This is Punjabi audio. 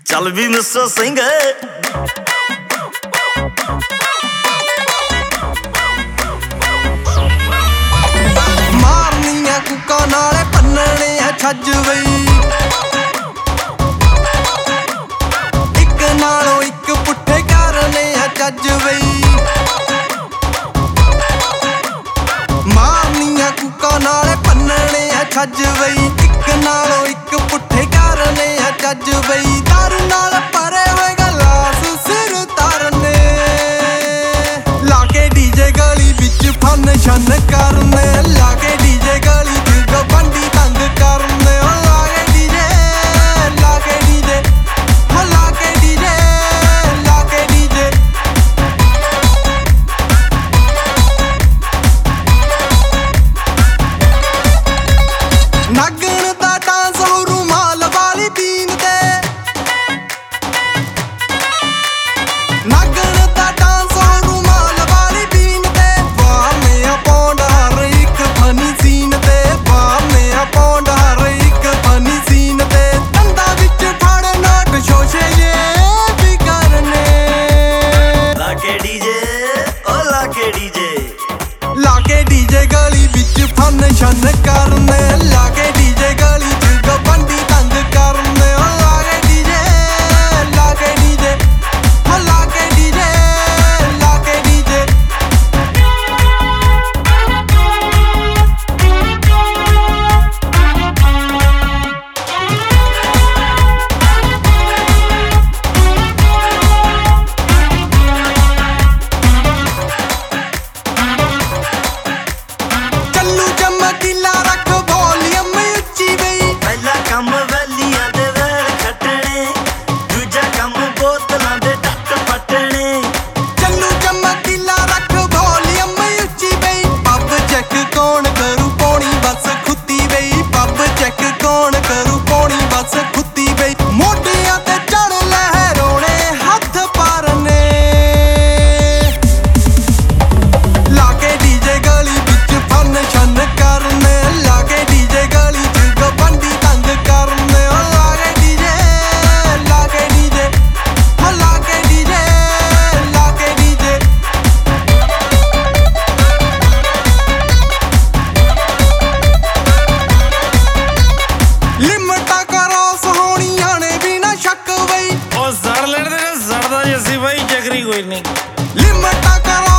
ਚੱਲ ਵੀ ਮਿਸਟਰ ਸਿੰਘ ਮਾਰਨੀਆਂ ਕੁੱਕਾਂ ਨਾਲੇ ਪੰਨਣੇ ਆ ਛੱਜ ਬਈ ਇੱਕ ਨਾਲੋਂ ਇੱਕ ਪੁੱਠੇ ਕਰਨੇ ਆ ਚੱਜ ਬਈ ਮਾਰਨੀਆਂ ਕੁੱਕਾਂ ਨਾਲੇ ਪੰਨਣੇ ਆ ਛੱਜ ਬਈ ਇੱਕ ਨਾਲੋਂ ਇੱਕ ਪੁੱਠੇ ਕਰਨੇ ਆ ਚੱਜ ਬਈ ਦਾਰੂ ਨਾਲ ਭਰੇ ਹੋਏ ਗਲਾਸ ਸਿਰ ਤਰਨੇ ਲਾ ਕੇ ਡੀਜੇ ਗਲੀ ਵਿੱਚ ਫੰਕਸ਼ਨ ਕਰਨੇ ਲਾ ਕੇ ਡੀਜੇ ਗਲੀ ਚ ਗਵੰਡੀ ਤੰਗ ਕਰਨੇ ਲਾ ਕੇ ਡੀਜੇ ਲਾ ਕੇ ਡੀਜੇ ਲਾ ਕੇ ਡੀਜੇ ਲਾ ਕੇ ਡੀਜੇ ਨਾਗਣ ਦਾ ਡਾਂਸ ਹੋ ਰੁਮਾਲ ਵਾਲੀ ਬੀਨ ਤੇ ਨਾਗਣ ਦਾ ਡਾਂਸ ਹੋ ਰੁਮਾਲ ਵਾਲੀ ਬੀਨ ਤੇ ਬਾਹਨੇ ਆ ਪੌਂਡ ਹਰ ਇੱਕ ਫਨੀ ਸੀਨ ਤੇ ਬਾਹਨੇ ਆ ਪੌਂਡ ਹਰ ਇੱਕ ਫਨੀ ਸੀਨ ਤੇ ਦੰਦਾਂ ਵਿੱਚ ਫੜ ਨੋਟ ਸ਼ੋਸ਼ੇ ਜੇ ਵੀ ਕਰਨੇ ਲਾ ਕੇ ਡੀਜੇ ਓ ਲਾ ਕੇ ਡੀਜੇ ਲਾ ਕੇ ਡੀਜੇ ਗਲੀ ਵਿੱਚ ਫੰਕਸ਼ਨ ਕਰਨੇ ਲਾ ਕੇ ਡੀਜੇ ਗਲੀ ਚ ਗਵੰਡੀ ਤੰਗ ਕਰਨੇ ਲਾ ਕੇ ਡੀਜੇ ਲਾ ਕੇ ਡੀਜੇ ਲਾ ਕੇ ਡੀਜੇ ਲਾ ਕੇ ਡੀਜੇ ਚੱਲੂ ਚਮਕੀਲਾ ਰੱਖ ਵੋਲੀਅਮ ਉੱਚੀ ਬਈ ਪਹਿਲਾ ਕੰਮ ਵੈਲੀਆਂ ਦੇ ਵੈਲ ਖੱਟਣੇ ਦੂਜਾ ਕੰਮ ਬੋਤਲਾਂ ਦੇ ਟੱਟ ਪੱਟਣੇ ਚੱਲੂ ਚਮਕੀਲਾ ਰੱਖ ਵੋਲੀਅਮ ਉੱਚੀ ਬਈ ਪੱਬ ਚੈੱਕ ਕੌਣ ਕਰੂ ਪੌਣੀ ਬਸ ਖੁੱਤੀ ਬਈ ਪੱਬ ਚੈੱਕ ਕੌਣ ਕਰੂ ਪੌਣੀ ਬਸ ਖੁੱਤੀ ਬਈ ਮੋਢਿਆਂ ਤੇ ਚੜ ਲਹਿਰੋਣੇ ਹੱਥ ਪਾਰਨੇ ਲਾ ਕੇ ਡੀਜੇ ਗਲੀ ਵਿੱਚ ਫੰਕਸ਼ਨ ਕਰਨੇ ਲਾ ਕੇ ਡੀਜੇ ਗਲੀ ਚ ਗਵੰਡੀ ਤੰਗ ਕਰਨੇ ਲਾ ਕੇ ਡੀਜੇ ਲਾ ਕੇ ਡੀਜੇ ਲਾ ਕੇ ਡੀਜੇ ਲਾ ਕੇ ਡੀਜੇ ਲਿਮਟਾਂ ਕਰੋਸ ਹੋਣੀਆਂ ਨੇ ਬਿਨਾ ਸ਼ੱਕ ਬਈ ਉਹ ਜ਼ੜ ਲੈਣ ਦੇ ਜ਼ੜਦਾ ਜੀ ਅਸੀਂ ਬਾਈ ਚੱਕਰੀ ਕੋਈ ਨਹੀਂ ਲਿਮਟਾਂ ਕਰੋਸ